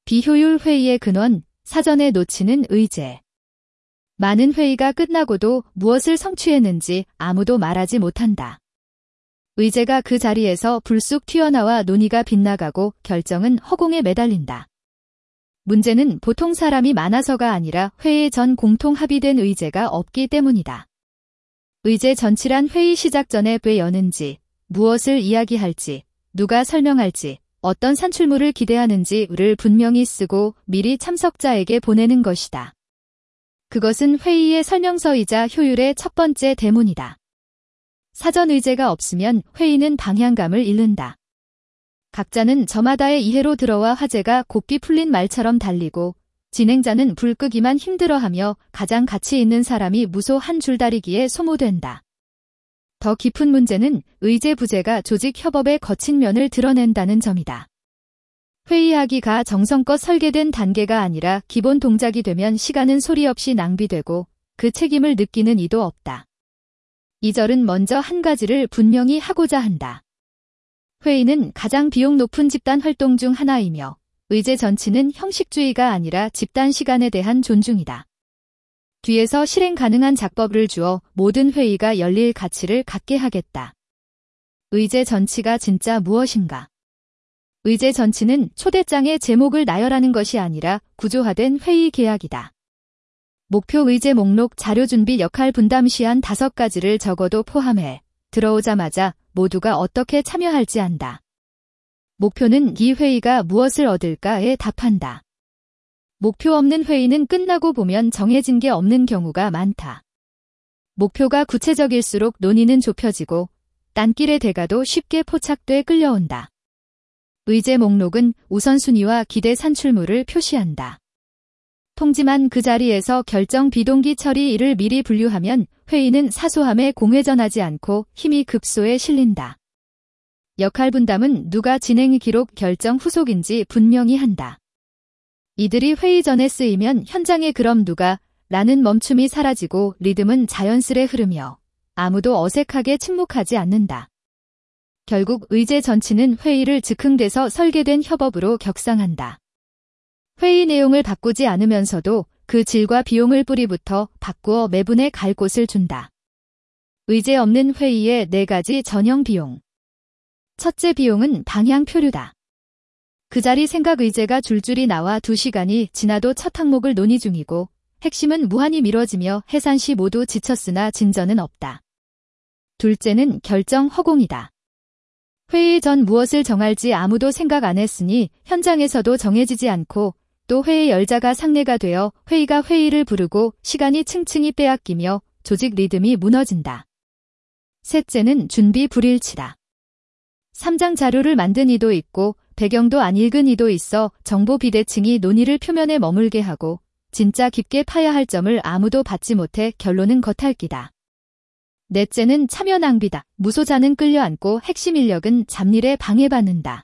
비효율 회의의 근원, 사전에 놓치는 의제. 많은 회의가 끝나고도 무엇을 성취했는지 아무도 말하지 못한다. 의제가 그 자리에서 불쑥 튀어나와 논의가 빗나가고 결정은 허공에 매달린다. 문제는 보통 사람이 많아서가 아니라 회의 전 공통 합의된 의제가 없기 때문이다. 의제 전치란 회의 시작 전에 왜 여는지, 무엇을 이야기할지, 누가 설명할지, 어떤 산출물을 기대하는지를 분명히 쓰고 미리 참석자에게 보내는 것이다. 그것은 회의의 설명서이자 효율의 첫 번째 대문이다. 사전 의제가 없으면 회의는 방향감을 잃는다. 각자는 저마다의 이해로 들어와 화제가 곱게 풀린 말처럼 달리고 진행자는 불 끄기만 힘들어하며 가장 가치 있는 사람이 무소 한 줄다리기에 소모된다. 더 깊은 문제는 의제 부재가 조직 협업의 거친 면을 드러낸다는 점이다. 회의하기가 정성껏 설계된 단계가 아니라 기본 동작이 되면 시간은 소리 없이 낭비되고 그 책임을 느끼는 이도 없다. 이 절은 먼저 한 가지를 분명히 하고자 한다. 회의는 가장 비용 높은 집단 활동 중 하나이며 의제 전치는 형식주의가 아니라 집단 시간에 대한 존중이다. 뒤에서 실행 가능한 작법을 주어 모든 회의가 열릴 가치를 갖게 하겠다. 의제 전치가 진짜 무엇인가? 의제 전치는 초대장에 제목을 나열하는 것이 아니라 구조화된 회의 계약이다. 목표 의제 목록 자료 준비 역할 분담 시한 5가지를 적어도 포함해 들어오자마자 모두가 어떻게 참여할지 안다. 목표는 이 회의가 무엇을 얻을까에 답한다. 목표 없는 회의는 끝나고 보면 정해진 게 없는 경우가 많다. 목표가 구체적일수록 논의는 좁혀지고 딴길의 대가도 쉽게 포착돼 끌려온다. 의제 목록은 우선순위와 기대 산출물을 표시한다. 통지만 그 자리에서 결정 비동기 처리를 미리 분류하면 회의는 사소함에 공회전하지 않고 힘이 급소에 실린다. 역할 분담은 누가 진행 기록 결정 후속인지 분명히 한다. 이들이 회의 전에 쓰이면 현장에 그럼 누가 라는 멈춤이 사라지고 리듬은 자연스레 흐르며 아무도 어색하게 침묵하지 않는다. 결국 의제 전치는 회의를 즉흥돼서 설계된 협업으로 격상한다. 회의 내용을 바꾸지 않으면서도 그 질과 비용을 뿌리부터 바꾸어 매분에 갈 곳을 준다. 의제 없는 회의의 4가지 전형 비용. 첫째 비용은 방향 표류다. 그 자리 생각 의제가 줄줄이 나와 2시간이 지나도 첫 항목을 논의 중이고 핵심은 무한히 미뤄지며 해산 시 모두 지쳤으나 진전은 없다. 둘째는 결정 허공이다. 회의 전 무엇을 정할지 아무도 생각 안 했으니 현장에서도 정해지지 않고 또 회의 열자가 상례가 되어 회의가 회의를 부르고 시간이 층층이 빼앗기며 조직 리듬이 무너진다. 셋째는 준비 불일치다. 3장 자료를 만든 이도 있고 배경도 안 읽은 이도 있어 정보 비대칭이 논의를 표면에 머물게 하고 진짜 깊게 파야 할 점을 아무도 받지 못해 결론은 겉핥기다. 넷째는 참여 낭비다. 무소자는 끌려앉고 핵심 인력은 잡일에 방해받는다.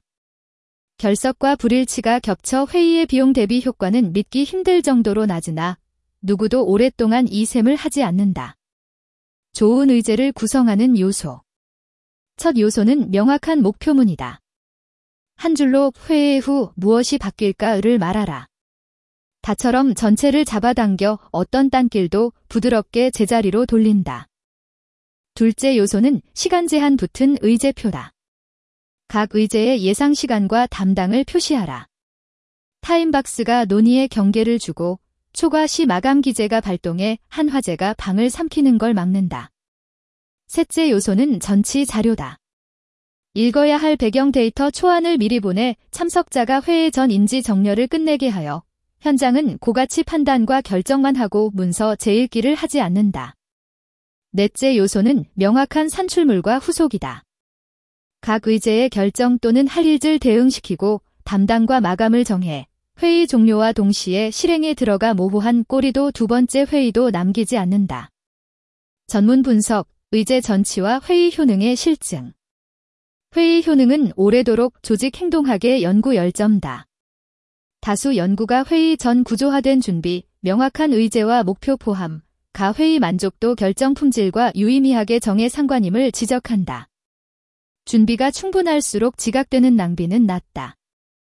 결석과 불일치가 겹쳐 회의의 비용 대비 효과는 믿기 힘들 정도로 낮으나 누구도 오랫동안 이 셈을 하지 않는다. 좋은 의제를 구성하는 요소. 첫 요소는 명확한 목표문이다. 한 줄로 회의 후 무엇이 바뀔까를 말하라. 다처럼 전체를 잡아당겨 어떤 딴길도 부드럽게 제자리로 돌린다. 둘째 요소는 시간 제한 붙은 의제표다. 각 의제의 예상 시간과 담당을 표시하라. 타임박스가 논의의 경계를 주고 초과 시 마감 기제가 발동해 한 화제가 방을 삼키는 걸 막는다. 셋째 요소는 전치 자료다. 읽어야 할 배경 데이터 초안을 미리 보내 참석자가 회의 전 인지 정렬을 끝내게 하여 현장은 고가치 판단과 결정만 하고 문서 재읽기를 하지 않는다. 넷째 요소는 명확한 산출물과 후속이다. 각 의제의 결정 또는 할 일을 대응시키고 담당과 마감을 정해 회의 종료와 동시에 실행에 들어가 모호한 꼬리도 두 번째 회의도 남기지 않는다. 전문 분석, 의제 전치와 회의 효능의 실증. 회의 효능은 오래도록 조직 행동학의 연구 열점다. 다수 연구가 회의 전 구조화된 준비, 명확한 의제와 목표 포함, 가 회의 만족도 결정 품질과 유의미하게 정의 상관임을 지적한다. 준비가 충분할수록 지각되는 낭비는 낮다.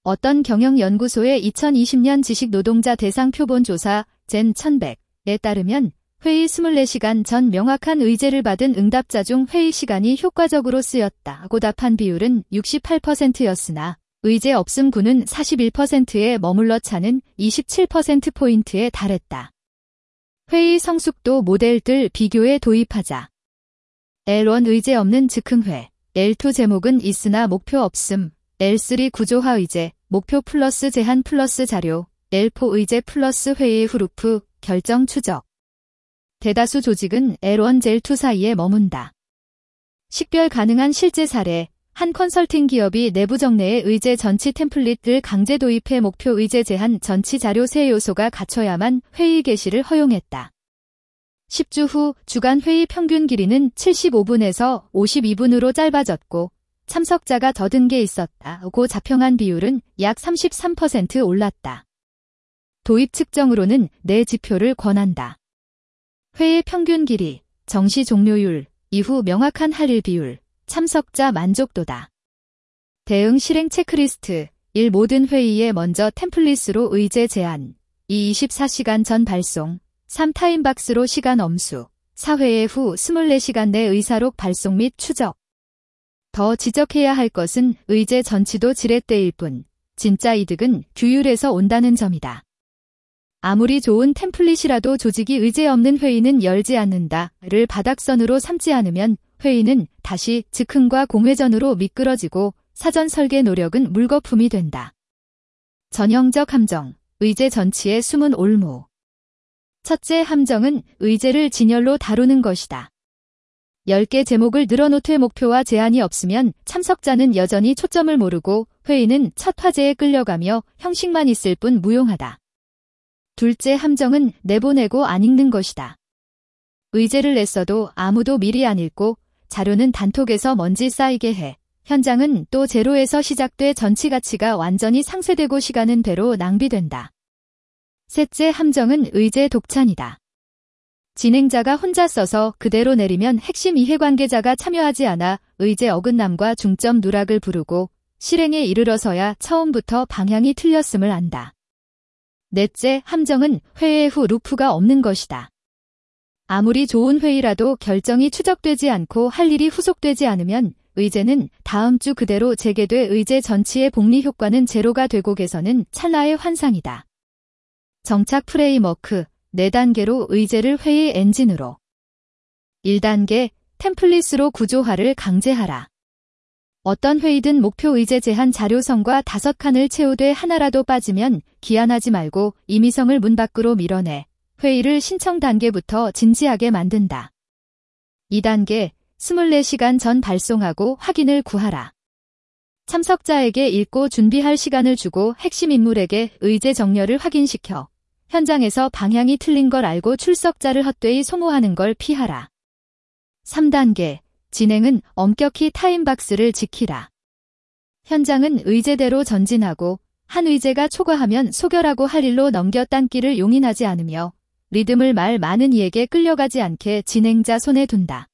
어떤 경영연구소의 2020년 지식노동자 대상 표본조사 젠 1100에 따르면 회의 24시간 전 명확한 의제를 받은 응답자 중 회의 시간이 효과적으로 쓰였다고 답한 비율은 68%였으나 의제 없음군은 41%에 머물러 차는 27%포인트에 달했다. 회의 성숙도 모델들 비교에 도입하자. L1 의제 없는 즉흥회, L2 제목은 있으나 목표 없음, L3 구조화 의제, 목표 플러스 제한 플러스 자료, L4 의제 플러스 회의 후 루프, 결정 추적. 대다수 조직은 L1, L2 사이에 머문다. 식별 가능한 실제 사례, 한 컨설팅 기업이 내부 정례의 의제 전치 템플릿을 강제 도입해 목표 의제 제한 전치 자료 세 요소가 갖춰야만 회의 개시를 허용했다. 10주 후 주간 회의 평균 길이는 75분에서 52분으로 짧아졌고 참석자가 더든 게 있었다고 자평한 비율은 약 33% 올랐다. 도입 측정으로는 내 지표를 권한다. 회의 평균 길이, 정시 종료율, 이후 명확한 할일 비율, 참석자 만족도다. 대응 실행 체크리스트 1. 모든 회의에 먼저 템플릿으로 의제 제안 2. 24시간 전 발송 3. 타임박스로 시간 엄수 4. 회의 후 24시간 내 의사록 발송 및 추적. 더 지적해야 할 것은 의제 전치도 지렛대일 뿐 진짜 이득은 규율에서 온다는 점이다. 아무리 좋은 템플릿이라도 조직이 의제 없는 회의는 열지 않는다를 바닥선으로 삼지 않으면 회의는 다시 즉흥과 공회전으로 미끄러지고 사전 설계 노력은 물거품이 된다. 전형적 함정, 의제 전치의 숨은 올무. 첫째 함정은 의제를 진열로 다루는 것이다. 10개 제목을 늘어놓되 목표와 제한이 없으면 참석자는 여전히 초점을 모르고 회의는 첫 화제에 끌려가며 형식만 있을 뿐 무용하다. 둘째 함정은 내보내고 안 읽는 것이다. 의제를 냈어도 아무도 미리 안 읽고 자료는 단톡에서 먼지 쌓이게 해. 현장은 또 제로에서 시작돼 전치 가치가 완전히 상쇄되고 시간은 배로 낭비된다. 셋째 함정은 의제 독찬이다. 진행자가 혼자 써서 그대로 내리면 핵심 이해관계자가 참여하지 않아 의제 어긋남과 중점 누락을 부르고 실행에 이르러서야 처음부터 방향이 틀렸음을 안다. 넷째 함정은 회의 후 루프가 없는 것이다. 아무리 좋은 회의라도 결정이 추적되지 않고 할 일이 후속되지 않으면 의제는 다음 주 그대로 재개돼 의제 전치의 복리 효과는 제로가 되고 개선은 찰나의 환상이다. 정착 프레임워크 4단계로 의제를 회의 엔진으로 1단계 템플릿으로 구조화를 강제하라. 어떤 회의든 목표 의제 제한 자료성과 5칸을 채우되 하나라도 빠지면 기한하지 말고 임의성을 문 밖으로 밀어내 회의를 신청 단계부터 진지하게 만든다. 2단계 24시간 전 발송하고 확인을 구하라. 참석자에게 읽고 준비할 시간을 주고 핵심 인물에게 의제 정렬을 확인시켜 현장에서 방향이 틀린 걸 알고 출석자를 헛되이 소모하는 걸 피하라. 3단계 진행은 엄격히 타임박스를 지키라. 현장은 의제대로 전진하고 한 의제가 초과하면 소결하고 할 일로 넘겨 딴기를 용인하지 않으며 리듬을 말 많은 이에게 끌려가지 않게 진행자 손에 둔다.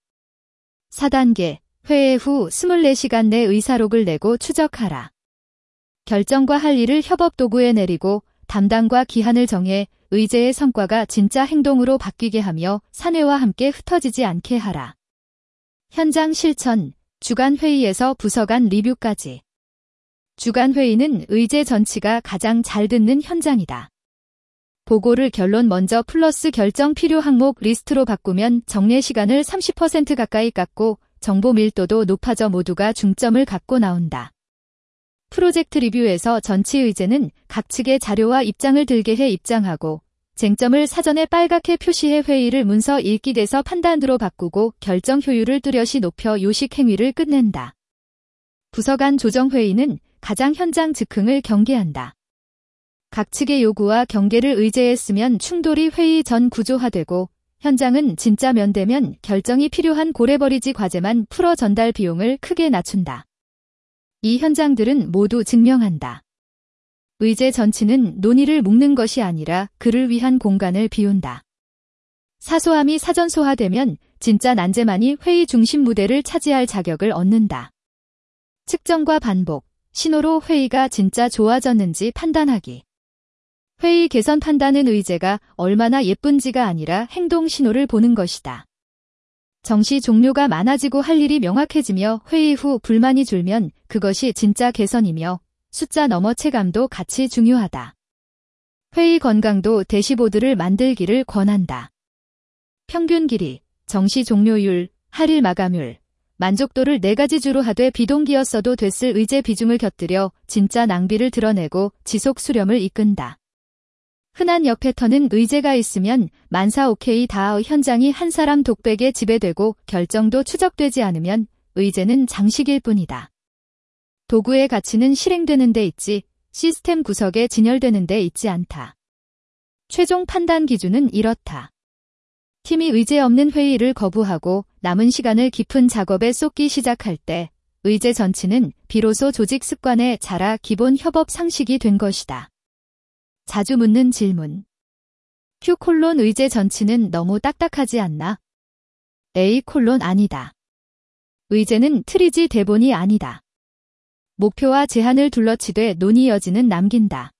4단계 회의 후 24시간 내 의사록을 내고 추적하라. 결정과 할 일을 협업 도구에 내리고 담당과 기한을 정해 의제의 성과가 진짜 행동으로 바뀌게 하며 사내와 함께 흩어지지 않게 하라. 현장 실천, 주간 회의에서 부서 간 리뷰까지. 주간 회의는 의제 전치가 가장 잘 듣는 현장이다. 보고를 결론 먼저 플러스 결정 필요 항목 리스트로 바꾸면 정례 시간을 30% 가까이 깎고 정보 밀도도 높아져 모두가 중점을 갖고 나온다. 프로젝트 리뷰에서 전치 의제는 각 측의 자료와 입장을 들게 해 입장하고 쟁점을 사전에 빨갛게 표시해 회의를 문서 읽기에서 판단으로 바꾸고 결정 효율을 뚜렷이 높여 요식 행위를 끝낸다. 부서 간 조정 회의는 가장 현장 즉흥을 경계한다. 각 측의 요구와 경계를 의제했으면 충돌이 회의 전 구조화되고 현장은 진짜 면대면 결정이 필요한 고래버리지 과제만 풀어 전달 비용을 크게 낮춘다. 이 현장들은 모두 증명한다. 의제 전치는 논의를 묶는 것이 아니라 그를 위한 공간을 비운다. 사소함이 사전소화되면 진짜 난제만이 회의 중심 무대를 차지할 자격을 얻는다. 측정과 반복, 신호로 회의가 진짜 좋아졌는지 판단하기. 회의 개선 판단은 의제가 얼마나 예쁜지가 아니라 행동 신호를 보는 것이다. 정시 종료가 많아지고 할 일이 명확해지며 회의 후 불만이 줄면 그것이 진짜 개선이며 숫자 너머 체감도 같이 중요하다. 회의 건강도 대시보드를 만들기를 권한다. 평균 길이, 정시 종료율, 할 일 마감률, 만족도를 4가지 주로 하되 비동기였어도 됐을 의제 비중을 곁들여 진짜 낭비를 드러내고 지속 수렴을 이끈다. 흔한 역 패턴은 의제가 있으면 만사 오케이 다의 현장이 한 사람 독백에 지배되고 결정도 추적되지 않으면 의제는 장식일 뿐이다. 도구의 가치는 실행되는 데 있지 시스템 구석에 진열되는 데 있지 않다. 최종 판단 기준은 이렇다. 팀이 의제 없는 회의를 거부하고 남은 시간을 깊은 작업에 쏟기 시작할 때 의제 전치는 비로소 조직 습관에 자라 기본 협업 상식이 된 것이다. 자주 묻는 질문. Q: 의제 전치는 너무 딱딱하지 않나? A: 아니다. 의제는 틀이지 대본이 아니다. 목표와 제한을 둘러치되 논의 여지는 남긴다.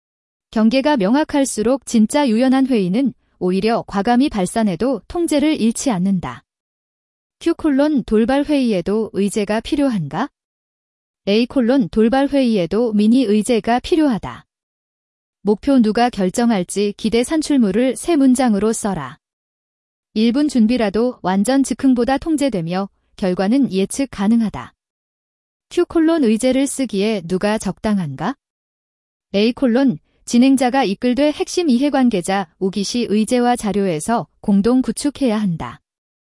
경계가 명확할수록 진짜 유연한 회의는 오히려 과감히 발산해도 통제를 잃지 않는다. Q: 돌발 회의에도 의제가 필요한가? A: 돌발 회의에도 미니 의제가 필요하다. 목표 누가 결정할지 기대 산출물을 3문장으로 써라. 1분 준비라도 완전 즉흥보다 통제되며 결과는 예측 가능하다. Q: 의제를 쓰기에 누가 적당한가? A: 진행자가 이끌되 핵심 이해관계자 우기시 의제와 자료에서 공동 구축해야 한다.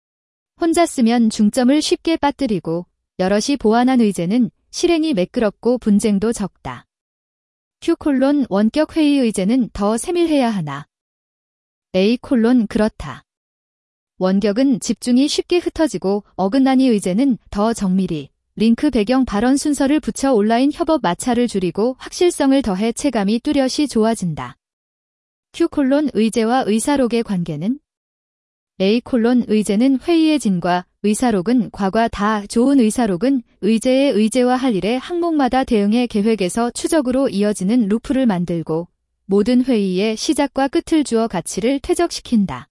혼자 쓰면 중점을 쉽게 빠뜨리고 여럿이 보완한 의제는 실행이 매끄럽고 분쟁도 적다. Q: 원격 회의 의제는 더 세밀해야 하나? A: 그렇다. 원격은 집중이 쉽게 흩어지고 어긋나니 의제는 더 정밀히 링크 배경 발언 순서를 붙여 온라인 협업 마찰을 줄이고 확실성을 더해 체감이 뚜렷이 좋아진다. Q: 의제와 의사록의 관계는? A: 의제는 회의의 진과 의사록은 과거 다 좋은 의사록은 의제의 의제와 할 일의 항목마다 대응의 계획에서 추적으로 이어지는 루프를 만들고 모든 회의의 시작과 끝을 주어 가치를 퇴적시킨다.